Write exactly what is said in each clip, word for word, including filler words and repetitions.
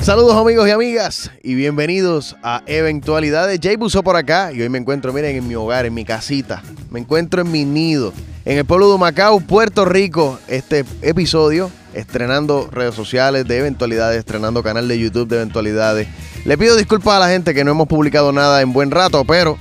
Saludos amigos y amigas y bienvenidos a Eventualidades. Jay Buso por acá y hoy me encuentro, miren, en mi hogar, en mi casita. Me encuentro en mi nido, en el pueblo de Humacao, Puerto Rico. Este episodio estrenando redes sociales de Eventualidades, estrenando canal de YouTube de Eventualidades. Le pido disculpas a la gente que no hemos publicado nada en buen rato, pero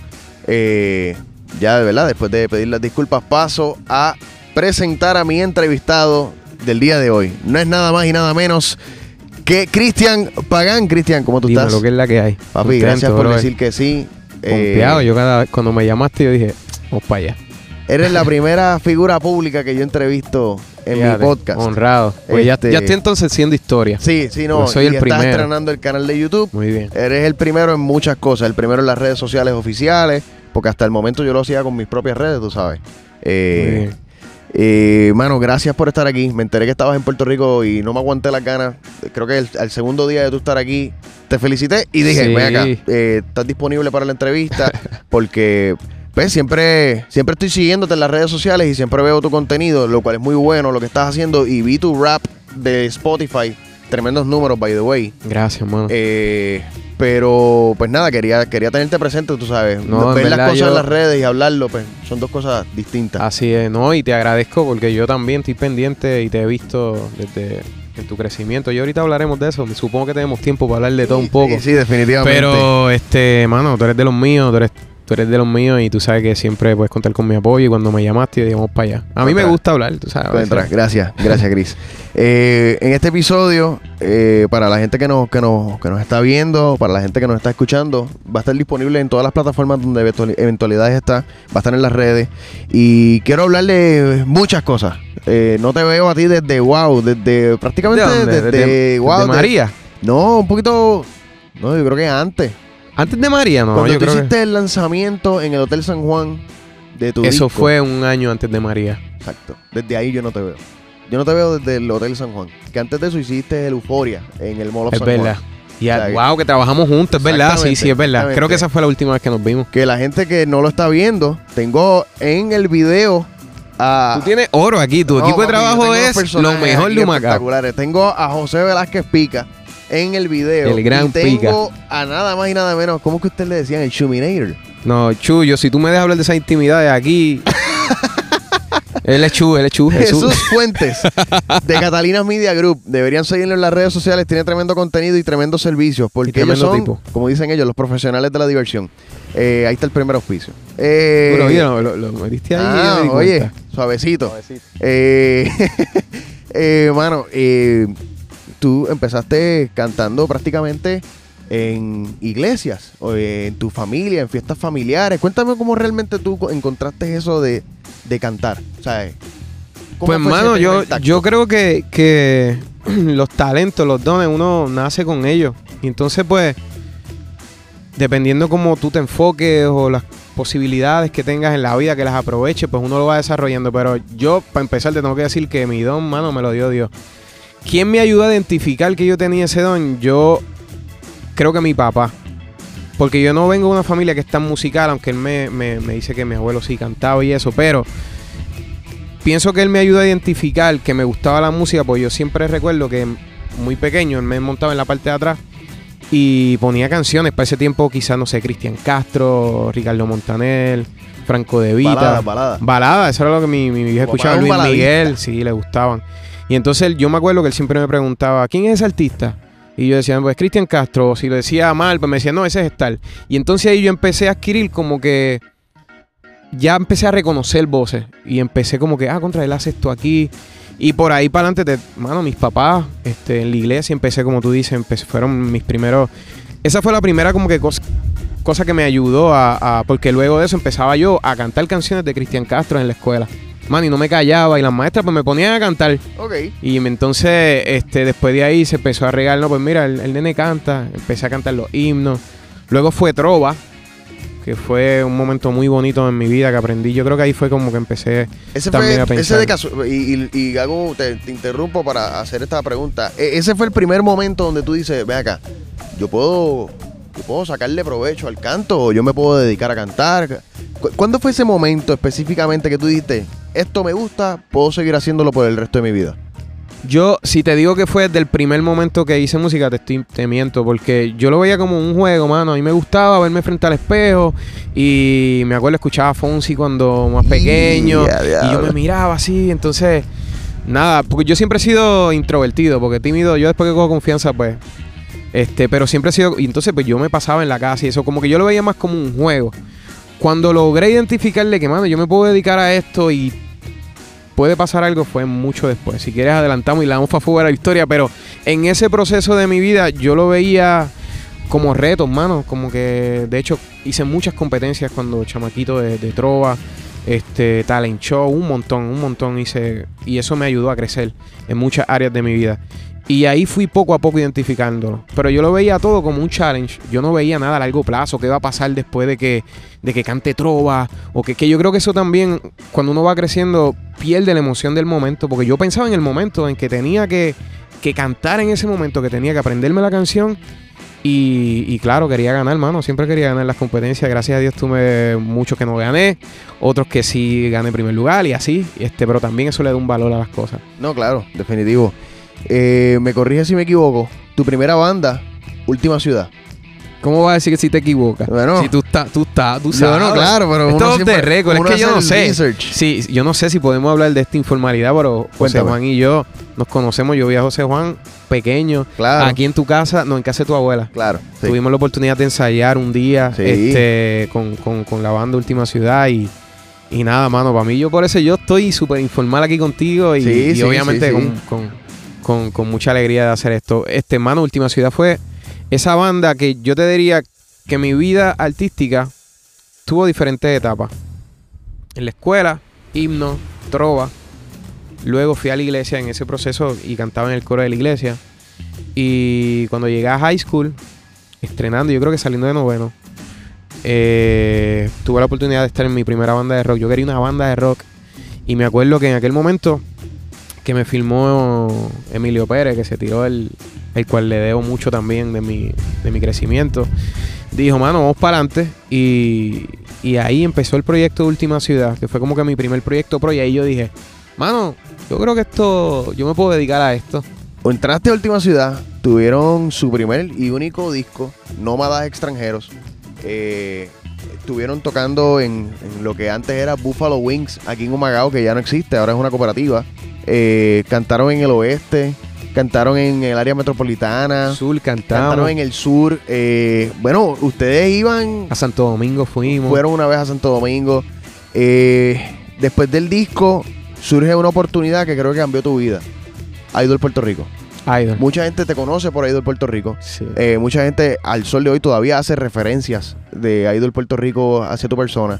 eh, ya de verdad, después de pedir las disculpas, paso a presentar a mi entrevistado del día de hoy. No es nada más y nada menos que Cristian Pagán. Cristian, ¿cómo tú Dime estás? Lo que es la que hay. Papi, Contento, gracias por bro. decir que sí. Confiado. Eh, Yo cada vez, cuando me llamaste, yo dije, vamos para allá. Eres la primera figura pública que yo entrevisto en Fíjate, mi podcast. Honrado. Pues Este- ya, ya estoy entonces haciendo historia. Sí, sí, no. Pues soy y el estás primero. estrenando el canal de YouTube. Muy bien. Eres el primero en muchas cosas. El primero en las redes sociales oficiales, porque hasta el momento yo lo hacía con mis propias redes, tú sabes. Eh, Muy bien. Eh, mano, gracias por estar aquí. Me enteré que estabas en Puerto Rico y no me aguanté las ganas. Creo que el, al segundo día de tú estar aquí te felicité y dije, Sí. ven acá, eh, estás disponible para la entrevista porque pues, siempre, siempre estoy siguiéndote en las redes sociales y siempre veo tu contenido, lo cual es muy bueno lo que estás haciendo, y vi tu rap de Spotify. Tremendos números, by the way. Gracias, mano. Eh, pero, pues nada, quería, quería tenerte presente, tú sabes. No, en Ver las verdad cosas yo- en las redes y hablarlo, pues son dos cosas distintas. Así es, ¿no? Y te agradezco porque yo también estoy pendiente y te he visto desde en tu crecimiento. Y ahorita hablaremos de eso. Supongo que tenemos tiempo para hablar de todo un poco. Sí, sí, definitivamente. Pero, este, mano, tú eres de los míos, tú eres, tú eres de los míos y tú sabes que siempre puedes contar con mi apoyo. Y cuando me llamaste, yo dije, vamos para allá. A mí me Contra. gusta hablar, tú sabes. a veces. Contra. Gracias, gracias, Chris. Eh, en este episodio, eh, para la gente que nos, que, nos, que nos está viendo, para la gente que nos está escuchando, va a estar disponible en todas las plataformas donde Eventual- Eventualidades está, va a estar en las redes. Y quiero hablarle muchas cosas. Eh, no te veo a ti desde wow, desde prácticamente ¿De dónde? desde, ¿Desde- wow. desde de- María? no, un poquito. No, yo creo que antes. Antes de María, no. Cuando yo tú creo hiciste el lanzamiento en el Hotel San Juan de tu que eso disco. fue un año antes de María. Exacto. Desde ahí yo no te veo. Yo no te veo desde el Hotel San Juan. Que antes de eso hiciste el Euforia en el Mall of Es San verdad. Juan. Y a- O sea, que- wow, que trabajamos juntos, es verdad. Sí, Exactamente, sí, es verdad. exactamente. Creo que esa fue la última vez que nos vimos. Que la gente que no lo está viendo, tengo en el video a... Tú tienes oro aquí. Tu No, equipo de papi, yo trabajo tengo unos es lo personajes mejor aquí de Humacao. espectaculares. Tengo a José Velázquez Pica en el video. El gran y tengo a nada más y nada menos, ¿cómo que usted le decían? El Chuminator. No, Chuyo, si tú me dejas hablar de esas intimidades aquí. Él es Chu, él es Chu. Jesús Jesús. Fuentes de Catalinas Media Group. Deberían seguirlo en las redes sociales. Tiene tremendo contenido y tremendos servicios. Porque Y tremendo ellos son, tipo. como dicen ellos, los profesionales de la diversión. Eh, ahí está el primer auspicio. Eh, Bueno, oye, lo, lo, lo metiste ahí. ah, yo me di oye, cuenta. suavecito. Eh, eh, mano, eh, tú empezaste cantando prácticamente en iglesias, o en tu familia, en fiestas familiares. Cuéntame cómo realmente tú encontraste eso de, de cantar. O sea, ¿cómo Pues, fue ese mano, yo, primer tacto? yo creo que, que los talentos, los dones, uno nace con ellos. Y entonces, pues, dependiendo cómo tú te enfoques o las posibilidades que tengas en la vida, que las aproveches, pues uno lo va desarrollando. Pero yo, para empezar, te tengo que decir que mi don, mano, me lo dio Dios. ¿Quién me ayudó a identificar que yo tenía ese don? Yo creo que mi papá. Porque yo no vengo de una familia que es tan musical, aunque él me, me, me dice que mi abuelo sí cantaba y eso, pero pienso que él me ayudó a identificar que me gustaba la música, porque yo siempre recuerdo que muy pequeño él me montaba en la parte de atrás y ponía canciones. Para ese tiempo quizás, no sé, Cristian Castro, Ricardo Montaner, Franco De Vita. Balada, balada. Balada, eso era lo que mi, mi vieja Como escuchaba. para un Luis baladista. Miguel, sí, le gustaban. Y entonces él- yo me acuerdo que él siempre me preguntaba, ¿quién es ese artista? Y yo decía, pues Cristian Castro. O si lo decía mal, pues me decía, no, ese es tal. Y entonces ahí yo empecé a adquirir como que ya empecé a reconocer voces. Y empecé como que, ah, contra él hace esto aquí. Y por ahí para adelante, te- mano, mis papás, este, en la iglesia empecé, como tú dices, empecé, fueron mis primeros. Esa fue la primera como que cosa, cosa que me ayudó a, a- porque luego de eso empezaba yo a cantar canciones de Cristian Castro en la escuela. Man, y no me callaba, y las maestras pues me ponían a cantar. Ok. Y me- entonces, este, después de ahí se empezó a regar, no, pues mira, el, el nene canta, empecé a cantar los himnos. Luego fue trova, que fue un momento muy bonito en mi vida que aprendí. Yo creo que ahí fue como que empecé Ese también a fue, ese pensar. de caso, y, y, y hago, te, te interrumpo para hacer esta pregunta. E- ese fue el primer momento donde tú dices, ve acá, yo puedo, yo puedo sacarle provecho al canto, o yo me puedo dedicar a cantar. ¿Cu- ¿Cuándo fue ese momento específicamente que tú dijiste, esto me gusta, puedo seguir haciéndolo por el resto de mi vida? Yo, si te digo que fue desde el primer momento que hice música, te estoy te miento, porque yo lo veía como un juego, mano. A mí me gustaba verme frente al espejo y me acuerdo escuchaba a Fonsi cuando más pequeño Yeah, y yo me miraba así, entonces nada, porque yo siempre he sido introvertido, porque tímido, yo después que cojo confianza, pues, este, pero siempre he sido, y entonces pues yo me pasaba en la casa y eso, como que yo lo veía más como un juego. Cuando logré identificarle que, mano, yo me puedo dedicar a esto y puede pasar algo, fue mucho después. Si quieres adelantamos y le damos fa a la historia, pero en ese proceso de mi vida yo lo veía como retos, mano, como que de hecho hice muchas competencias cuando chamaquito de, de trova, este talent show, un montón, un montón hice y eso me ayudó a crecer en muchas áreas de mi vida. Y ahí fui poco a poco identificándolo. Pero yo lo veía todo como un challenge. Yo no veía nada a largo plazo. ¿Qué va a pasar después de que, de que cante trova? O que, que yo creo que eso también, cuando uno va creciendo, pierde la emoción del momento. Porque yo pensaba en el momento en que tenía que, que cantar en ese momento, que tenía que aprenderme la canción. Y, y claro, quería ganar, mano. Siempre quería ganar las competencias. Gracias a Dios tuve muchos que no gané. Otros que sí gané primer lugar y así. Este, pero también eso le da un valor a las cosas. No, claro, definitivo. Eh, me corrige si me equivoco. Tu primera banda, Última Ciudad. ¿Cómo vas a decir que si te equivocas? Bueno, si tú estás, tú estás, tú sabes. Bueno, claro, pero esto uno es siempre, de récord. Es uno que yo hace no el sé. research. Sí, yo no sé si podemos hablar de esta informalidad, pero José Cuéntame. Juan y yo nos conocemos. Yo vi a José Juan pequeño, Claro. aquí en tu casa, no, en casa de tu abuela. Claro, sí. Tuvimos la oportunidad de ensayar un día Sí. este, con, con, con la banda Última Ciudad y, y nada, mano, para mí yo por eso yo estoy súper informal aquí contigo y, Sí, y sí, obviamente sí, sí. Con, con, con, con mucha alegría de hacer esto. Este, mano, Última Ciudad fue esa banda que yo te diría que mi vida artística tuvo diferentes etapas. En la escuela, himno, trova. Luego fui a la iglesia en ese proceso y cantaba en el coro de la iglesia. Y cuando llegué a high school, estrenando, yo creo que saliendo de noveno, eh, tuve la oportunidad de estar en mi primera banda de rock. Yo quería una banda de rock. Y me acuerdo que en aquel momento que me filmó Emilio Pérez, que se tiró el, el cual le debo mucho también de mi, de mi crecimiento, dijo, mano, vamos para adelante. Y, y ahí empezó el proyecto de Última Ciudad, que fue como que mi primer proyecto pro. Y ahí yo dije, mano, yo creo que esto, yo me puedo dedicar a esto. Entraste a Última Ciudad, tuvieron su primer y único disco, Nómadas Extranjeros. Eh, estuvieron tocando en, en lo que antes era Buffalo Wings, aquí en Humacao, que ya no existe, ahora es una cooperativa. Eh, cantaron en el oeste, cantaron en el área metropolitana, Sur, cantamos. cantaron en el sur. Eh, bueno, ustedes iban, A Santo Domingo fuimos. fueron una vez a Santo Domingo. Eh, después del disco surge una oportunidad que creo que cambió tu vida. Idol Puerto Rico. Idol. Mucha gente te conoce por Idol Puerto Rico. Sí. Eh, mucha gente al sol de hoy todavía hace referencias de Idol Puerto Rico hacia tu persona.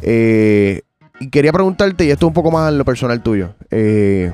Eh, y quería preguntarte, y esto es un poco más en lo personal tuyo, eh,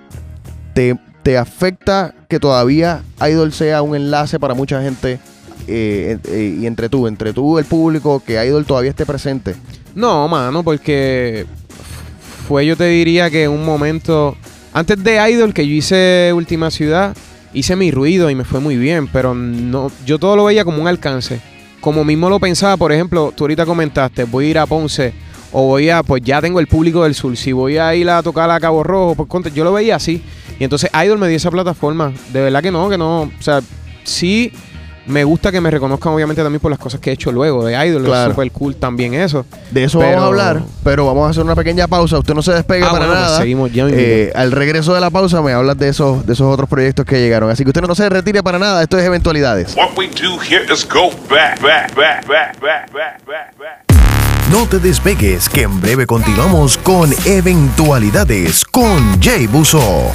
¿te, ¿te afecta que todavía Idol sea un enlace para mucha gente eh, eh, y entre tú, entre tú, el público, que Idol todavía esté presente? No, mano, porque fue, yo te diría que un momento antes de Idol, que yo hice Última Ciudad, hice mi ruido y me fue muy bien, pero no, yo todo lo veía como un alcance. Como mismo lo pensaba, por ejemplo, tú ahorita comentaste, voy a ir a Ponce o voy a, pues ya tengo el público del sur, si voy a ir a tocar a Cabo Rojo, pues conte- yo lo veía así. Y entonces Idol me dio esa plataforma. De verdad que no, que no, o sea, sí me gusta que me reconozcan obviamente también por las cosas que he hecho luego de Idol. Claro. Es súper cool también eso. De eso Pero- vamos a hablar, pero vamos a hacer una pequeña pausa. Usted no se despegue Ah, para bueno, pues nada. seguimos ya mismo. Eh, al regreso de la pausa me hablas de esos, de esos otros proyectos que llegaron. Así que usted no se retire para nada. Esto es Eventualidades. What we do here is go back, back, back, back, back, back, back, back. No te despegues, que en breve continuamos con Eventualidades con Jay Buso.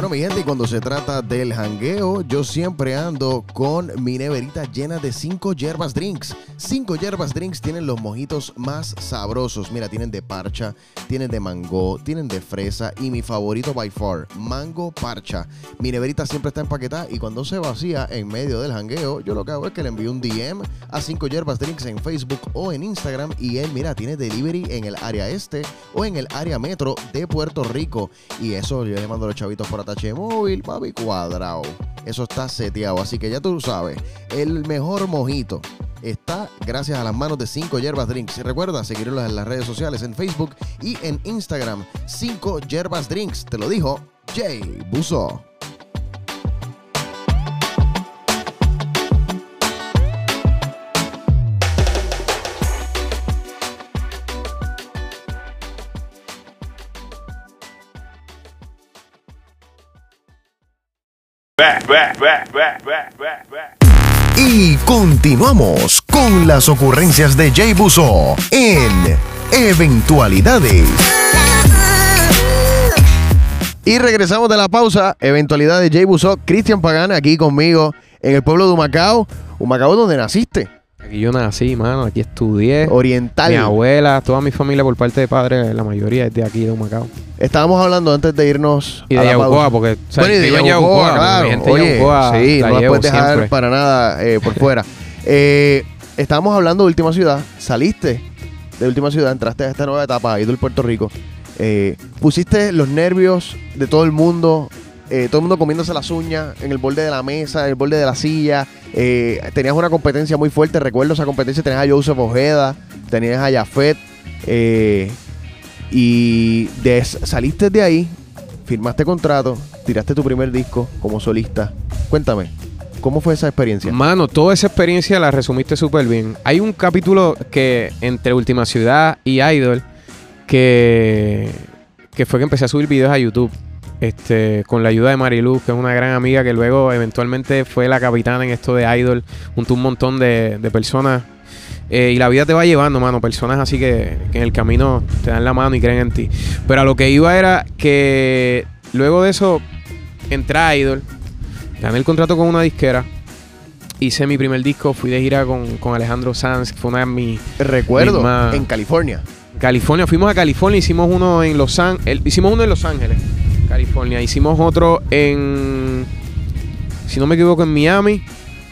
Bueno, mi gente, y cuando se trata del jangueo, yo siempre ando con mi neverita llena de cinco yerbas drinks. Cinco yerbas drinks tienen los mojitos más sabrosos. Mira, tienen de parcha, tienen de mango, tienen de fresa y mi favorito by far, mango parcha. Mi neverita siempre está empaquetada y cuando se vacía en medio del jangueo, yo lo que hago es que le envío un D M a cinco yerbas drinks en Facebook o en Instagram y él, mira, tiene delivery en el área este o en el área metro de Puerto Rico. Y eso yo le mando a los chavitos por atache móvil, papi, cuadrado. Eso está seteado, así que ya tú sabes, el mejor mojito está gracias a las manos de cinco yerbas drinks. Y recuerda seguirlos en las redes sociales, en Facebook y en Instagram. cinco yerbas drinks, te lo dijo Jay Buso. Back, back, back, back, back, back, back. Y continuamos con las ocurrencias de Jay Buso en Eventualidades. Y regresamos de la pausa. Eventualidad de Jay Buso. Cristian Pagán aquí conmigo en el pueblo de Humacao. Humacao, donde naciste. Aquí yo nací, mano. Aquí estudié. Oriental. Mi abuela, toda mi familia por parte de padre, la mayoría es de aquí, de Humacao. Estábamos hablando antes de irnos Y a de la Yabucoa, pausa. porque... O sea, Bueno, y de vivo en Yabucoa, Yabucoa, claro. mi gente de Oye, Yabucoa, sí, la no la llevo puedes dejar siempre. para nada eh, por fuera. Eh, estábamos hablando de Última Ciudad. Saliste de Última Ciudad, entraste a esta nueva etapa, Idol Puerto Rico. Eh, pusiste los nervios de todo el mundo. Eh, todo el mundo comiéndose las uñas en el borde de la mesa, en el borde de la silla. Eh, tenías una competencia muy fuerte. Recuerdo esa competencia. Tenías a Joseph Ojeda, tenías a Jafet. Eh, y de, saliste de ahí, firmaste contrato, tiraste tu primer disco como solista. Cuéntame, ¿cómo fue esa experiencia? Mano, toda esa experiencia la resumiste súper bien. Hay un capítulo que entre Última Ciudad y Idol que, que fue que empecé a subir videos a YouTube. Este, con la ayuda de Mariluz, que es una gran amiga que luego eventualmente fue la capitana en esto de Idol, junto a un montón de, de personas. Eh, y la vida te va llevando, mano, personas así que, que en el camino te dan la mano y creen en ti. Pero a lo que iba era que luego de eso entré a Idol, gané el contrato con una disquera, hice mi primer disco, fui de gira con, con Alejandro Sanz, que fue una de mis... Recuerdo, misma- en California. California, fuimos a California, hicimos uno en Los Ángeles, hicimos uno en Los Ángeles, California, hicimos otro en, si no me equivoco, en Miami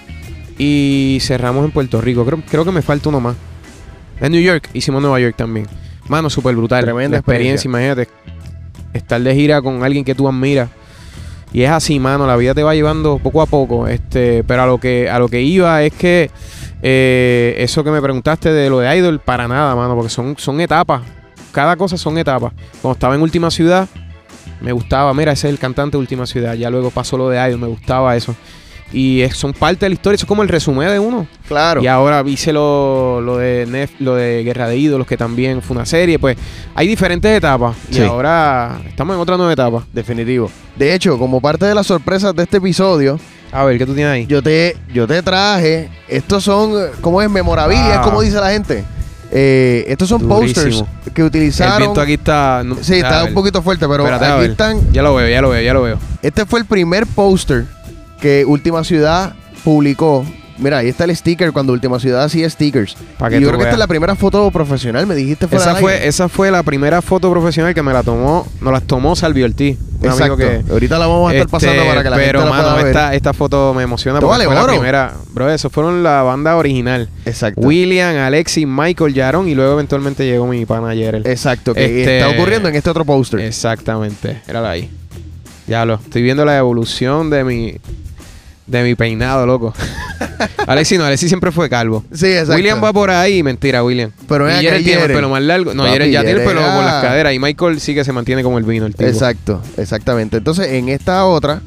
y cerramos en Puerto Rico. Creo, creo que me falta uno más. En New York, hicimos Nueva York también. Mano, súper brutal. Tremenda la experiencia, imagínate, estar de gira con alguien que tú admiras. Y es así, mano, la vida te va llevando poco a poco. Este, pero a lo que, a lo que iba es que eh, eso que me preguntaste de lo de Idol, para nada, mano, porque son, son etapas. Cada cosa son etapas. Cuando estaba en Última Ciudad, me gustaba, mira, ese es el cantante de Última Ciudad. Ya luego pasó lo de Idol, me gustaba eso. Y es, son parte de la historia, eso es como el resumen de uno. Claro. Y ahora hice lo, lo de Nef, lo de Guerra de Ídolos, que también fue una serie. Pues hay diferentes etapas. Sí. Y ahora estamos en otra nueva etapa. Definitivo. De hecho, como parte de las sorpresas de este episodio, A ver, ¿qué tú tienes ahí? yo te, yo te traje, estos son, ¿cómo es? Memorabilia, Ah. como dice la gente. Eh, estos son Durísimo. posters que El utilizaron. viento aquí está... no- Sí, a está ver. un poquito fuerte, pero Espérate, a aquí ver. están. Ya lo veo, ya lo veo, ya lo veo. Este fue el primer póster que Última Ciudad publicó. Mira, ahí está el sticker cuando Última Ciudad hacía stickers. Pa' Y que yo tú creo que esta veas. es la primera foto profesional, me dijiste fuera Esa del fue, aire. esa fue la primera foto profesional que me la tomó, nos las tomó Salvi Ortiz. Un Exacto. amigo que... Ahorita la vamos a estar pasando Este, para que la pero, gente la mano, pueda ver. esta, esta foto me emociona Esto porque vale fue la oro. primera. Bro, eso fueron la banda original. Exacto. William, Alexis, Michael, Yaron y luego eventualmente llegó mi pana Jerel. Exacto, que Este- está ocurriendo en este otro póster. Exactamente, era ahí. Ya lo, estoy viendo la evolución de mi de mi peinado, loco. Alexis no, Alexis siempre fue calvo. Sí, exacto. William va por ahí, mentira, William. Pero ven y acá, Jerel tiene el Jerel. pelo más largo. No, Papi, Jerel ya tiene el pelo Jerel, por ah. las caderas y Michael sí que se mantiene como el vino, el tipo. Exacto, exactamente. Entonces, en esta otra,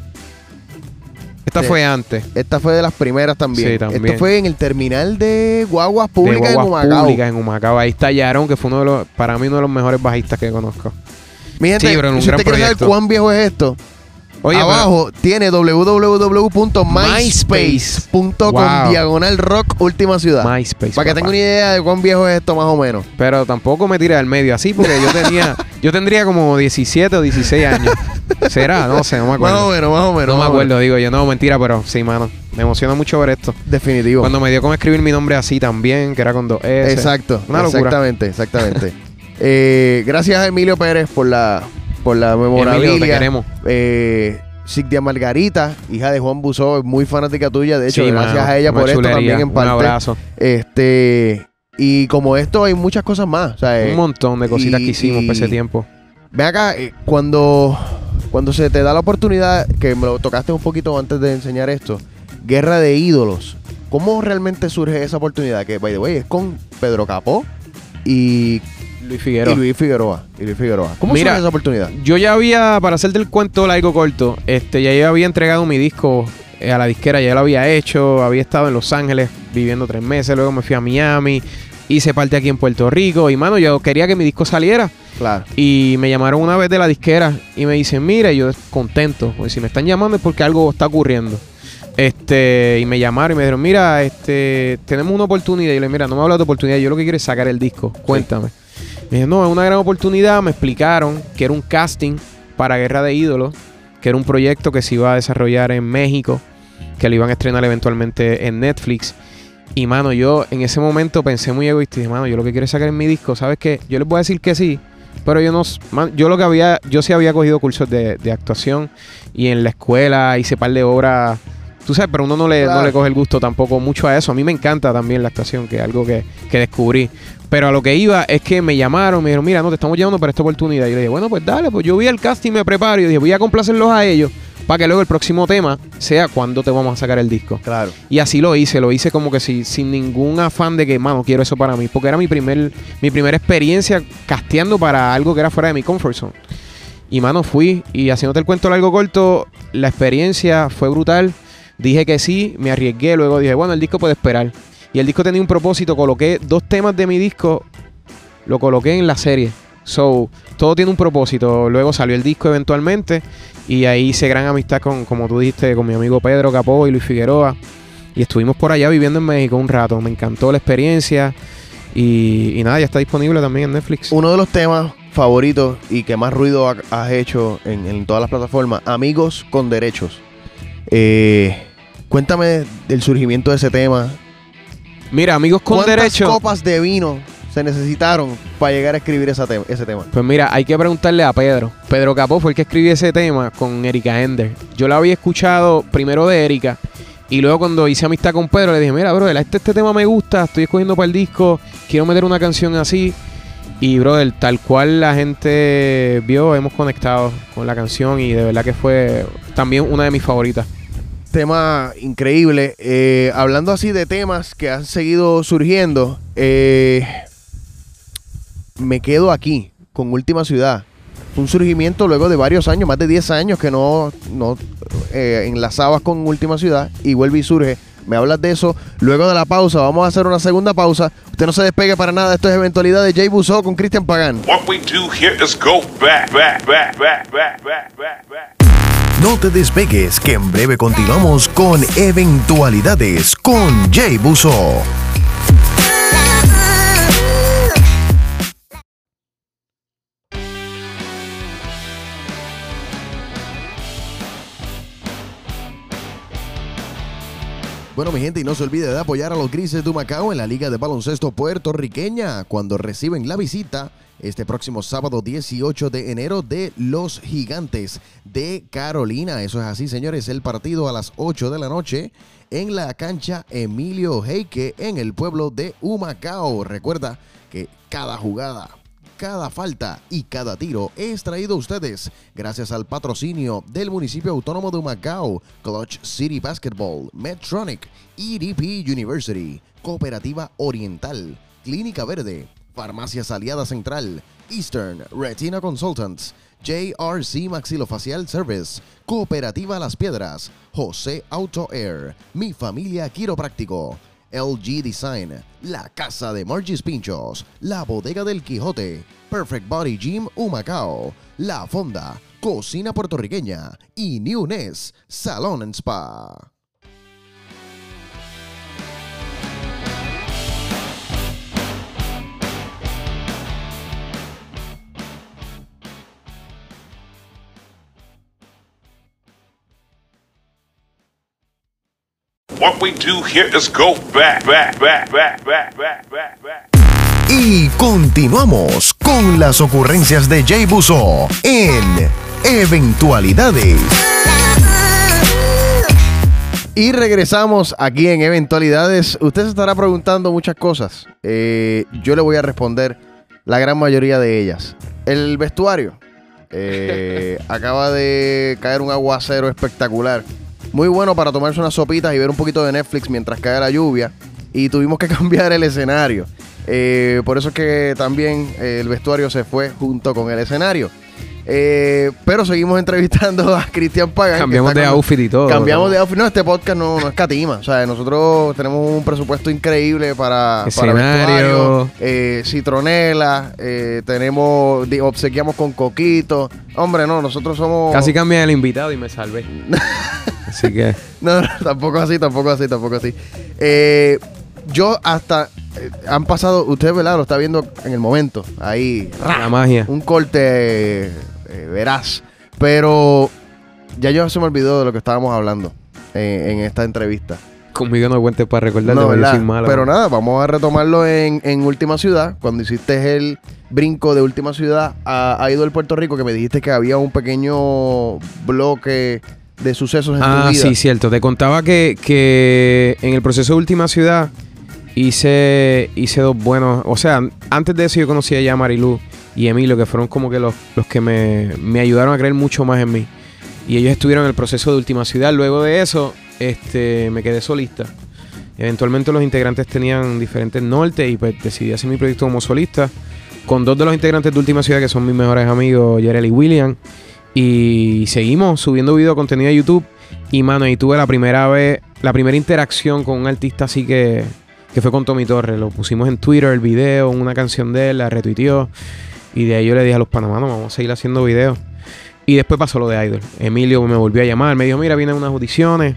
Esta Sí. fue antes. esta fue de las primeras también. Sí, también. Esto fue en el terminal de guaguas públicas de en guaguas Humacao. públicas en Humacao. Ahí está Yaron, que fue uno de los, para mí uno de los mejores bajistas que conozco. Mi gente, Sí, pero en un si gran usted quiere saber proyecto. cuán viejo es esto, Oye, abajo tiene w w w punto myspace punto com Wow. diagonal rock última ciudad. MySpace. Para que papá. tenga una idea de cuán viejo es esto más o menos. Pero tampoco me tiré al medio así porque yo tenía, yo tendría como diecisiete o dieciséis años. ¿Será? No sé, no me acuerdo. Más o menos, más o menos. No me más o acuerdo, menos. digo yo. No, mentira, pero sí, mano. Me emociona mucho ver esto. Definitivo. Cuando me dio con escribir mi nombre así también, que era con dos S. Exacto. Una locura. Exactamente, exactamente. eh, gracias a Emilio Pérez por la, por la Emilio, memorabilia. te queremos. Eh, Sigdia Margarita, hija de Juan Busó, es muy fanática tuya. De hecho, Sí, gracias mano, a ella una por esto chulería. también en parte. Un abrazo. Este, y como esto hay muchas cosas más. O sea, eh, Un montón de cositas y- que hicimos y- por ese tiempo. Ven acá, eh, cuando, cuando se te da la oportunidad, que me lo tocaste un poquito antes de enseñar esto, Guerra de Ídolos, ¿cómo realmente surge esa oportunidad? Que, by the way, es con Pedro Capó y, Luis y Figueroa. Luis Figueroa. Y Luis Figueroa. ¿Cómo Mira, surge esa oportunidad? Yo ya había, para hacerte el cuento largo corto, este, ya yo había entregado mi disco eh, a la disquera, ya lo había hecho, había estado en Los Ángeles viviendo tres meses, luego me fui a Miami, hice parte aquí en Puerto Rico y mano, yo quería que mi disco saliera. Claro. Y me llamaron una vez de la disquera y me dicen, mira, y yo contento, porque si me están llamando es porque algo está ocurriendo. Este, y me llamaron y me dijeron, mira, este, tenemos una oportunidad. Y yo le dije, mira, no me hablas de oportunidad, yo lo que quiero es sacar el disco, cuéntame. Me dijeron, no, es una gran oportunidad. Me explicaron que era un casting para Guerra de Ídolos, que era un proyecto que se iba a desarrollar en México, que lo iban a estrenar eventualmente en Netflix. Y mano, yo en ese momento pensé muy egoísta y dije, mano, yo lo que quiero es sacar en mi disco, ¿sabes qué? Yo les voy a decir que sí, pero yo no, man, yo lo que había, yo sí había cogido cursos de, de actuación y en la escuela hice par de obras, tú sabes, pero uno no le, Claro. no le coge el gusto tampoco mucho a eso. A mí me encanta también la actuación, que es algo que, que descubrí. Pero a lo que iba es que me llamaron, me dijeron, mira, no, te estamos llamando para esta oportunidad. Y yo le dije, bueno, pues dale, pues yo vi el casting, me preparo y dije, voy a complacerlos a ellos para que luego el próximo tema sea cuándo te vamos a sacar el disco. Claro. Y así lo hice, lo hice como que sí, sin ningún afán de que, mano, quiero eso para mí. Porque era mi primer, mi primera experiencia casteando para algo que era fuera de mi comfort zone. Y, mano, fui. Y haciéndote el cuento largo corto, la experiencia fue brutal. Dije que sí, me arriesgué. Luego dije, bueno, el disco puede esperar. Y el disco tenía un propósito. Coloqué dos temas de mi disco, lo coloqué en la serie. So, todo tiene un propósito. Luego salió el disco eventualmente. Y ahí hice gran amistad con, como tú dijiste, con mi amigo Pedro Capó y Luis Figueroa. Y estuvimos por allá viviendo en México un rato. Me encantó la experiencia. Y, y nada, ya está disponible también en Netflix. Uno de los temas favoritos y que más ruido ha- has hecho en, en todas las plataformas, Amigos con Derechos. Eh, cuéntame del surgimiento de ese tema. Mira, Amigos con ¿Cuántas Derecho. copas de vino se necesitaron para llegar a escribir esa te- ese tema? Pues mira, hay que preguntarle a Pedro. Pedro Capó fue el que escribió ese tema con Erika Ender. Yo la había escuchado primero de Erika. Y luego cuando hice amistad con Pedro le dije, mira, brother, este, este tema me gusta, estoy escogiendo para el disco, quiero meter una canción así. Y, brother, tal cual la gente vio, hemos conectado con la canción y de verdad que fue también una de mis favoritas. Tema increíble. Eh, hablando así de temas que han seguido surgiendo, eh, me quedo aquí con Última Ciudad. Un surgimiento luego de varios años, más de diez años que no, no eh, enlazabas con Última Ciudad y vuelve y surge. Me hablas de eso luego de la pausa. Vamos a hacer una segunda pausa. Usted no se despegue para nada. Esto es Eventualidad de Jay Busó con Cristian Pagán. What we do here is go back, back, back, back, back, back, back, back. No te despegues, que en breve continuamos con Eventualidades con Jay Busó. Bueno, mi gente, y no se olvide de apoyar a los Grises de Humacao en la Liga de Baloncesto Puertorriqueña cuando reciben la visita este próximo sábado dieciocho de enero de los Gigantes de Carolina. Eso es así, señores, el partido a las ocho de la noche en la cancha Emilio Heike en el pueblo de Humacao. Recuerda que cada jugada, cada falta y cada tiro es traído a ustedes gracias al patrocinio del municipio autónomo de Humacao, Clutch City Basketball, Medtronic, E D P University, Cooperativa Oriental, Clínica Verde, Farmacias Aliada Central, Eastern Retina Consultants, J R C Maxilofacial Service, Cooperativa Las Piedras, José Auto Air, Mi Familia Quiropráctico, L G Design, La Casa de Margie's Pinchos, La Bodega del Quijote, Perfect Body Gym Humacao, La Fonda, Cocina Puertorriqueña y Newnes Salon and Spa. What we do here is go back, back, back, back, back, back, back, back. Y continuamos con las ocurrencias de Jay Busso en Eventualidades. Y regresamos aquí en Eventualidades. Usted se estará preguntando muchas cosas. Eh, yo le voy a responder la gran mayoría de ellas. El vestuario. Eh, acaba de caer un aguacero espectacular. Muy bueno para tomarse unas sopitas y ver un poquito de Netflix mientras cae la lluvia. Y tuvimos que cambiar el escenario. Eh, por eso es que también eh, el vestuario se fue junto con el escenario. Eh, pero seguimos entrevistando a Cristian Pagán. Cambiamos de con, outfit y todo. Cambiamos ¿no? de outfit. No, este podcast no, no es catima. O sea, nosotros tenemos un presupuesto increíble para, para vestuario, eh, citronela, eh, tenemos, obsequiamos con coquito. Hombre, no, nosotros somos... Casi cambié el invitado y me salvé. Así que... No, no, tampoco así, tampoco así, tampoco así. Eh, yo hasta... Eh, han pasado... Usted, ¿verdad? Lo está viendo en el momento. Ahí. La magia. Un corte eh, eh, veraz. Pero ya yo se me olvidó de lo que estábamos hablando eh, en esta entrevista. Conmigo no cuentes para recordarte, No, porque yo ¿verdad? soy malo. Pero nada, vamos a retomarlo en, en Última Ciudad. Cuando hiciste el brinco de Última Ciudad a, a Idol Puerto Rico, que me dijiste que había un pequeño bloque de sucesos en ah, tu vida. sí, cierto. Te contaba que, que en el proceso de Última Ciudad hice, hice dos buenos... O sea, antes de eso yo conocía ya a Marilu y Emilio, que fueron como que los, los que me, me ayudaron a creer mucho más en mí. Y ellos estuvieron en el proceso de Última Ciudad. Luego de eso, este, me quedé solista. Eventualmente los integrantes tenían diferentes nortes y pues decidí hacer mi proyecto como solista con dos de los integrantes de Última Ciudad, que son mis mejores amigos, Yarel y William. Y seguimos subiendo video contenido a YouTube. Y mano, ahí tuve la primera vez, la primera interacción con un artista así que, que fue con Tommy Torres. Lo pusimos en Twitter, el video, una canción de él, la retuiteó. Y de ahí yo le dije a los panamanos, vamos a seguir haciendo videos. Y después pasó lo de Idol. Emilio me volvió a llamar, me dijo, mira, vienen unas audiciones.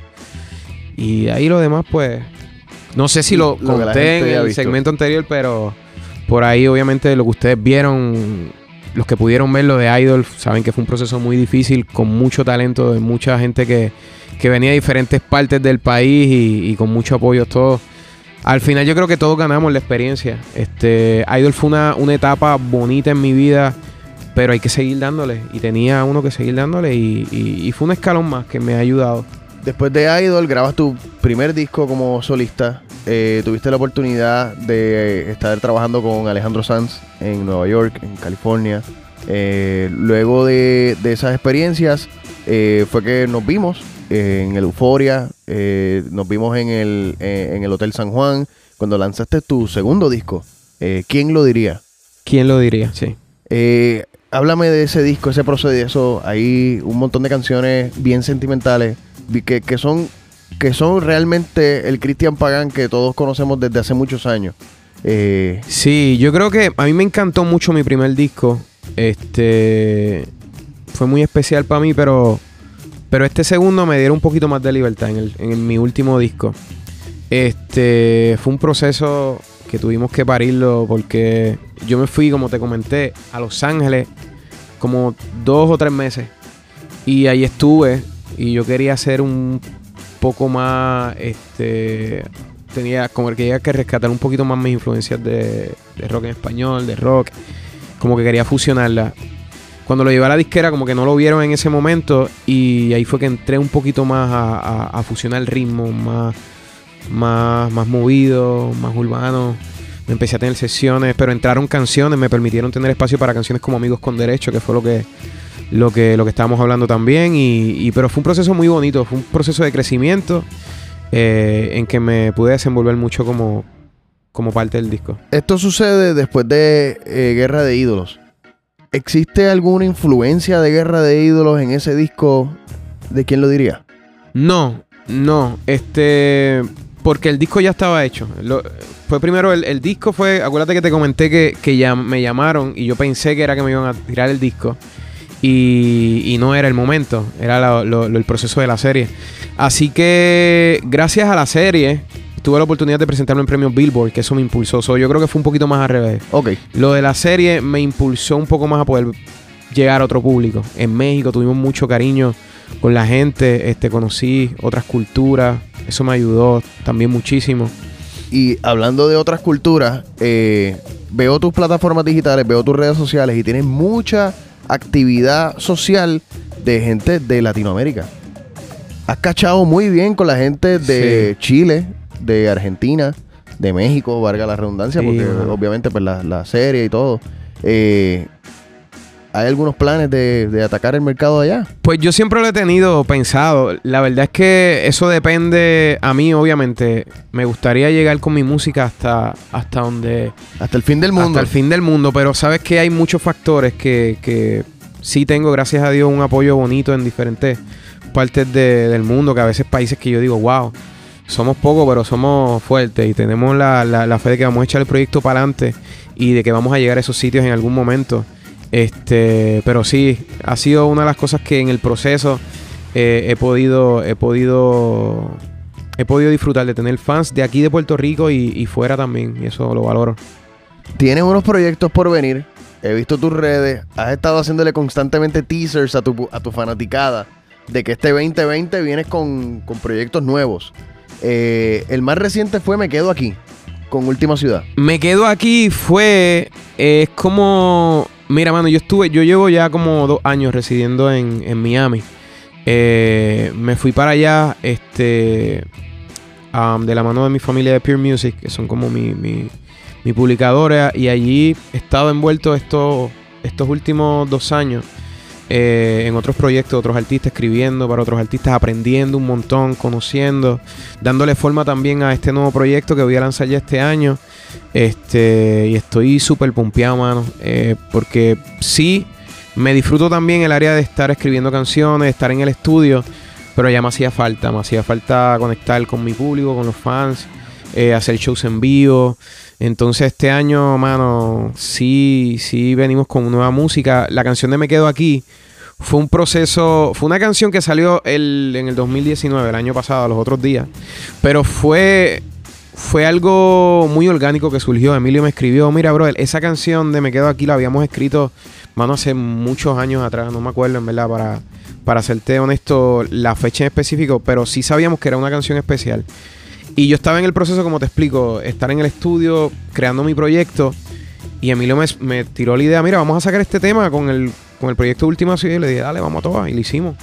Y ahí lo demás, pues, no sé si lo, lo conté en el segmento anterior, pero por ahí obviamente lo que ustedes vieron, los que pudieron ver lo de Idol, saben que fue un proceso muy difícil, con mucho talento de mucha gente que, que venía de diferentes partes del país y, y con mucho apoyo todo. Al final yo creo que todos ganamos la experiencia. Este, Idol fue una, una etapa bonita en mi vida, pero hay que seguir dándole. Y tenía uno que seguir dándole y, y, y fue un escalón más que me ha ayudado. Después de Idol, grabas tu primer disco como solista. Eh, tuviste la oportunidad de estar trabajando con Alejandro Sanz en Nueva York, en California. Eh, luego de, de esas experiencias, eh, fue que nos vimos eh, en el Euphoria. Eh, nos vimos en el, eh, en el Hotel San Juan. Cuando lanzaste tu segundo disco. Eh, ¿Quién lo diría? ¿Quién lo diría? Sí. Eh, háblame de ese disco, ese proceso. Hay un montón de canciones bien sentimentales. Que, que son que son realmente el Cristian Pagán que todos conocemos desde hace muchos años. Eh, sí, yo creo que a mí me encantó mucho mi primer disco. Este fue muy especial para mí, pero pero este segundo me dieron un poquito más de libertad en, el, en mi último disco. Este fue un proceso que tuvimos que parirlo porque yo me fui, como te comenté, a Los Ángeles como dos o tres meses y ahí estuve. Y yo quería hacer un poco más, este, tenía como que quería que rescatar un poquito más mis influencias de, de rock en español, de rock, como que quería fusionarla. Cuando lo llevé a la disquera como que no lo vieron en ese momento y ahí fue que entré un poquito más a, a, a fusionar el ritmo, más, más, más movido, más urbano. Me empecé a tener sesiones, pero entraron canciones, me permitieron tener espacio para canciones como Amigos con Derecho, que fue lo que... Lo que, lo que estábamos hablando también, y, y, pero fue un proceso muy bonito, fue un proceso de crecimiento eh, en que me pude desenvolver mucho como, como parte del disco. Esto sucede después de eh, Guerra de Ídolos. ¿Existe alguna influencia de Guerra de Ídolos en ese disco? ¿De quién lo diría? No, no, este, porque el disco ya estaba hecho. Lo, fue primero el, el disco fue, acuérdate que te comenté que, que ya me llamaron y yo pensé que era que me iban a tirar el disco. y, y no era el momento, era lo, lo, lo, el proceso de la serie. Así que gracias a la serie tuve la oportunidad de presentarme en premios Billboard, que eso me impulsó. So, yo creo que fue un poquito más al revés. Okay. Lo de la serie me impulsó un poco más a poder llegar a otro público. En México tuvimos mucho cariño con la gente, este, conocí otras culturas, eso me ayudó también muchísimo. Y hablando de otras culturas, eh, veo tus plataformas digitales, veo tus redes sociales y tienes mucha actividad social de gente de Latinoamérica. Has cachado muy bien con la gente de sí. Chile, de Argentina, de México, valga la redundancia, sí, porque bueno. obviamente pues la, la serie y todo. Eh, ¿Hay algunos planes de, de atacar el mercado de allá? Pues yo siempre lo he tenido pensado. La verdad es que eso depende. A mí, obviamente, me gustaría llegar con mi música hasta, hasta donde... Hasta el fin del mundo. Hasta el fin del mundo. Pero sabes que hay muchos factores que, que sí tengo, gracias a Dios, un apoyo bonito en diferentes partes de, del mundo. Que a veces países que yo digo, wow, somos pocos, pero somos fuertes. Y tenemos la, la, la fe de que vamos a echar el proyecto para adelante. Y de que vamos a llegar a esos sitios en algún momento. Este, pero sí, ha sido una de las cosas que en el proceso eh, he podido, he podido, he podido disfrutar de tener fans de aquí de Puerto Rico y, y fuera también, y eso lo valoro. Tienes unos proyectos por venir, he visto tus redes, has estado haciéndole constantemente teasers a tu, a tu fanaticada de que este veinte veinte vienes con, con proyectos nuevos. Eh, el más reciente fue Me Quedo Aquí, con Última Ciudad. Me Quedo Aquí fue, eh, es como... Mira, mano, yo estuve, yo llevo ya como dos años residiendo en, en Miami. Eh, me fui para allá, este, um, de la mano de mi familia de Pure Music, que son como mi, mi, mi publicadora, y allí he estado envuelto estos, estos últimos dos años eh, en otros proyectos, otros artistas, escribiendo para otros artistas, aprendiendo un montón, conociendo, dándole forma también a este nuevo proyecto que voy a lanzar ya este año. Este, y estoy súper pompeado, mano, eh, porque sí, me disfruto también el área de estar escribiendo canciones, estar en el estudio, pero ya me hacía falta, me hacía falta conectar con mi público, con los fans, eh, hacer shows en vivo. Entonces este año, mano, sí, sí venimos con nueva música. La canción de Me Quedo Aquí fue un proceso, fue una canción que salió el, en el dos mil diecinueve, el año pasado, los otros días, pero fue... Fue algo muy orgánico que surgió. Emilio me escribió, mira, brother, esa canción de Me Quedo Aquí la habíamos escrito, mano, hace muchos años atrás, no me acuerdo, en verdad, para, para serte honesto, la fecha en específico, pero sí sabíamos que era una canción especial. Y yo estaba en el proceso, como te explico, estar en el estudio, creando mi proyecto, y Emilio me, me tiró la idea, mira, vamos a sacar este tema con el, con el proyecto Última Ciudad, y le dije, dale, vamos a todas, y lo hicimos.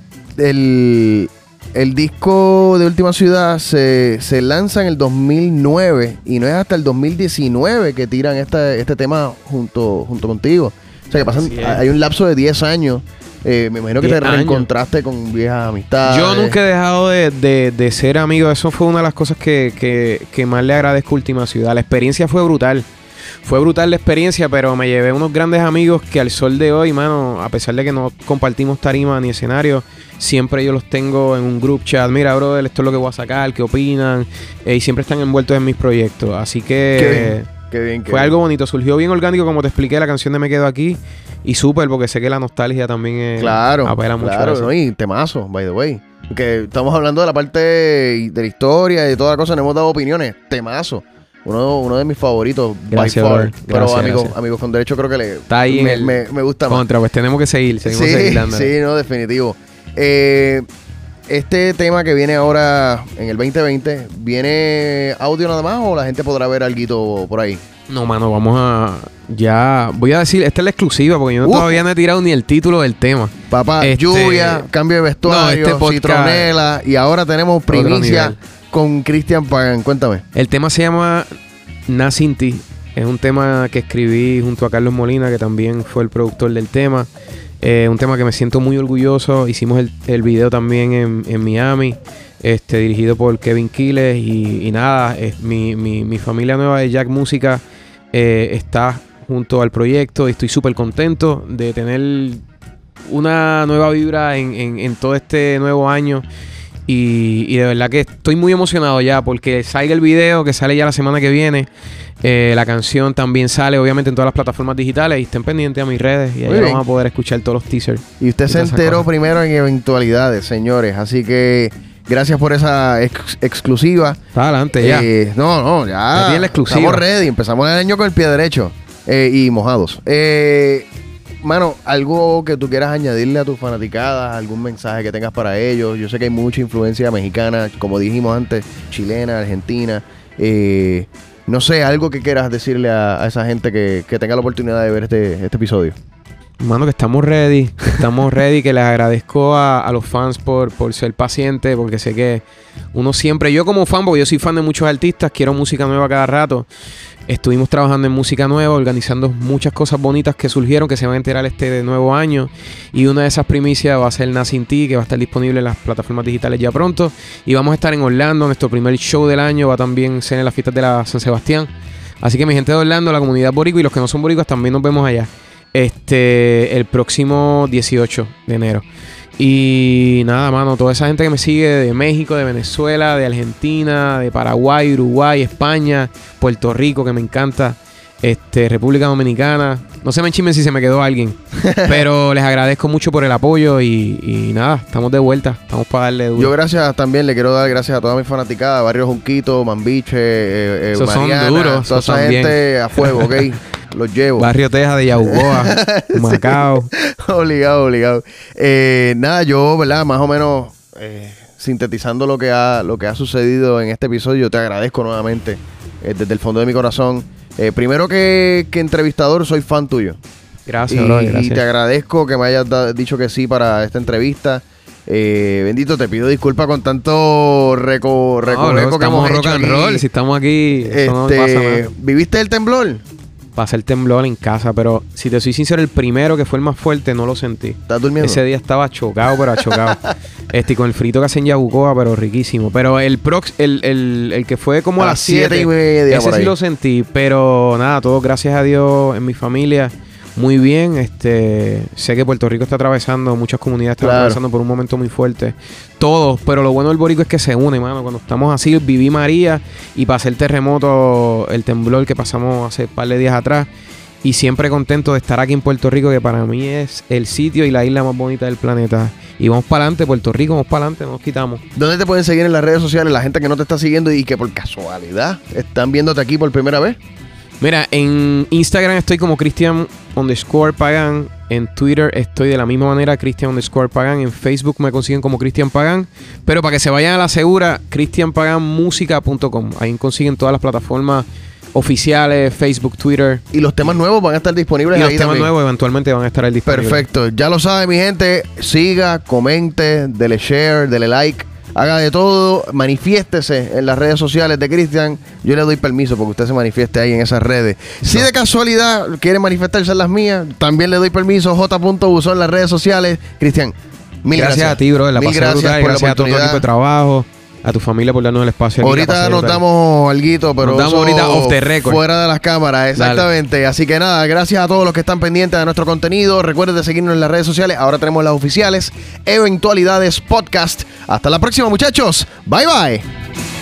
El... El disco de Última Ciudad se, se lanza en el dos mil nueve y no es hasta el dos mil diecinueve que tiran este, este tema junto, junto contigo. O sea que pasan, hay un lapso de diez años. Eh, me imagino que te reencontraste con viejas amistades. Yo nunca he dejado de, de, de ser amigo. Eso fue una de las cosas que, que, que más le agradezco a Última Ciudad. La experiencia fue brutal. Fue brutal la experiencia, pero me llevé unos grandes amigos que al sol de hoy, mano, a pesar de que no compartimos tarima ni escenario, siempre yo los tengo en un group chat. Mira, brother, esto es lo que voy a sacar, ¿qué opinan? Eh, y siempre están envueltos en mis proyectos. Así que qué bien, qué bien, qué fue bien. Algo bonito. Surgió bien orgánico, como te expliqué, la canción de Me Quedo Aquí. Y súper, porque sé que la nostalgia también es, claro, apela mucho claro, a eso. ¿no? Y temazo, by the way. Que estamos hablando de la parte de la historia y de toda la cosa, no hemos dado opiniones. Temazo. Uno, uno de mis favoritos, gracias, by far. Gracias, Pero amigos, gracias. amigos con derecho creo que le está ahí me, en el me, me gusta más. Contra, pues tenemos que seguir, seguimos sí, seguir dando. Sí, no, definitivo. Eh, este tema que viene ahora en el veinte veinte, ¿viene audio nada más o la gente podrá ver algo por ahí? No, mano, vamos a... Ya... Voy a decir, esta es la exclusiva porque yo uh. todavía no he tirado ni el título del tema. Papá, este, lluvia, cambio de vestuario, no, este citronela y ahora tenemos primicia con Cristian Pagan. Cuéntame. El tema se llama Na Sin Ti. Es un tema que escribí junto a Carlos Molina, que también fue el productor del tema. Eh, un tema que me siento muy orgulloso. Hicimos el, el video también en, en Miami, este, dirigido por Kevin Quiles. Y, y nada, es, mi, mi, mi familia nueva de Jack Música eh, está junto al proyecto. Y estoy súper contento de tener una nueva vibra en, en, en todo este nuevo año. Y, y de verdad que estoy muy emocionado ya porque salga el video, que sale ya la semana que viene. Eh, la canción también sale obviamente en todas las plataformas digitales y estén pendientes a mis redes y ahí van a poder escuchar todos los teasers. Y usted se enteró primero en eventualidades, señores. Así que gracias por esa ex exclusiva. Está adelante ya. Eh, no, no, ya. Ya tiene la exclusiva. Estamos ready. Empezamos el año con el pie derecho eh, y mojados. Eh, mano, algo que tú quieras añadirle a tus fanaticadas, algún mensaje que tengas para ellos. Yo sé que hay mucha influencia mexicana, como dijimos antes, chilena, argentina. Eh, no sé, algo que quieras decirle a, a esa gente que, que tenga la oportunidad de ver este, este episodio. Mano, que estamos ready, que estamos ready, que les agradezco a, a los fans por, por ser pacientes, porque sé que uno siempre, yo como fan, porque yo soy fan de muchos artistas, quiero música nueva cada rato. Estuvimos trabajando en música nueva, organizando muchas cosas bonitas que surgieron, que se van a enterar este de nuevo año. Y una de esas primicias va a ser Nace Sin Ti, que va a estar disponible en las plataformas digitales ya pronto. Y vamos a estar en Orlando, nuestro primer show del año va a también ser en las fiestas de la San Sebastián. Así que mi gente de Orlando, la comunidad boricua y los que no son boricuas también nos vemos allá. Este, el próximo dieciocho de enero. Y nada, mano, toda esa gente que me sigue de México, de Venezuela, de Argentina, de Paraguay, Uruguay, España, Puerto Rico, que me encanta, este, República Dominicana. No se me enchismen si se me quedó alguien, pero les agradezco mucho por el apoyo y, y nada, estamos de vuelta, estamos para darle duro. Yo gracias también le quiero dar gracias a toda mi fanaticada, Barrio Junquito, Mambiche, eh, eh, Esos Mariana, son duros, toda esa también. gente a fuego, ¿ok? Los llevo. Barrio Texas de Yabucoa, Macao. Obligado, obligado. Eh, nada, yo, ¿verdad? Más o menos eh, sintetizando lo que, ha, lo que ha sucedido en este episodio, te agradezco nuevamente eh, desde el fondo de mi corazón. Eh, primero que, que entrevistador, soy fan tuyo. Gracias, y, bro, gracias. Y te agradezco que me hayas da, dicho que sí para esta entrevista. Eh, bendito, te pido disculpas con tanto reco, recoveco no, no, que hemos rock hecho and aquí. roll, si estamos aquí, Este, eso no pasa nada. ¿Viviste el temblor? Pasé el temblor en casa, pero si te soy sincero, el primero que fue el más fuerte no lo sentí. ¿Estás durmiendo? Ese día estaba chocado, pero chocado. Este, y con el frito que hacen Yabucoa, pero riquísimo. Pero el prox, el, el, el que fue como a, a las siete y media. Ese por sí ahí. lo sentí. Pero nada, todo gracias a Dios en mi familia. Muy bien. Este, sé que Puerto Rico está atravesando, muchas comunidades están Claro. atravesando por un momento muy fuerte. Todos, pero lo bueno del Borico es que se une, mano. Cuando estamos así, viví María y pasé el terremoto, el temblor que pasamos hace un par de días atrás. Y siempre contento de estar aquí en Puerto Rico, que para mí es el sitio y la isla más bonita del planeta. Y vamos para adelante, Puerto Rico, vamos para adelante, no nos quitamos. ¿Dónde te pueden seguir en las redes sociales la gente que no te está siguiendo y que por casualidad están viéndote aquí por primera vez? Mira, en Instagram estoy como Cristian underscore Pagan. En Twitter estoy de la misma manera, Cristian underscore Pagan. En Facebook me consiguen como Cristian Pagan. Pero para que se vayan a la segura, cristian pagan música punto com. Ahí consiguen todas las plataformas oficiales, Facebook, Twitter. Y los temas nuevos van a estar disponibles Y los ahí temas también. nuevos eventualmente van a estar ahí disponibles. Perfecto. Ya lo sabe, mi gente. Siga, comente, dele share, dele like. Haga de todo. Manifiéstese en las redes sociales de Cristian. Yo le doy permiso porque usted se manifieste ahí en esas redes. Si de casualidad quiere manifestarse en las mías, también le doy permiso. J. Buso en las redes sociales. Cristian, mil gracias. Gracias a ti, bro. La Mil pasé gracias brutal. por la Gracias a todo tu oportunidad. equipo de trabajo, a tu familia por darnos el espacio aquí. La Ahorita pasé nos brutal. damos alguito, pero Nos damos eso ahorita off the record. fuera de las cámaras, exactamente. Así que nada, gracias a todos los que están pendientes de nuestro contenido. Recuerden de seguirnos en las redes sociales. Ahora tenemos las oficiales. Eventualidades Podcast. Hasta la próxima, muchachos. Bye, bye.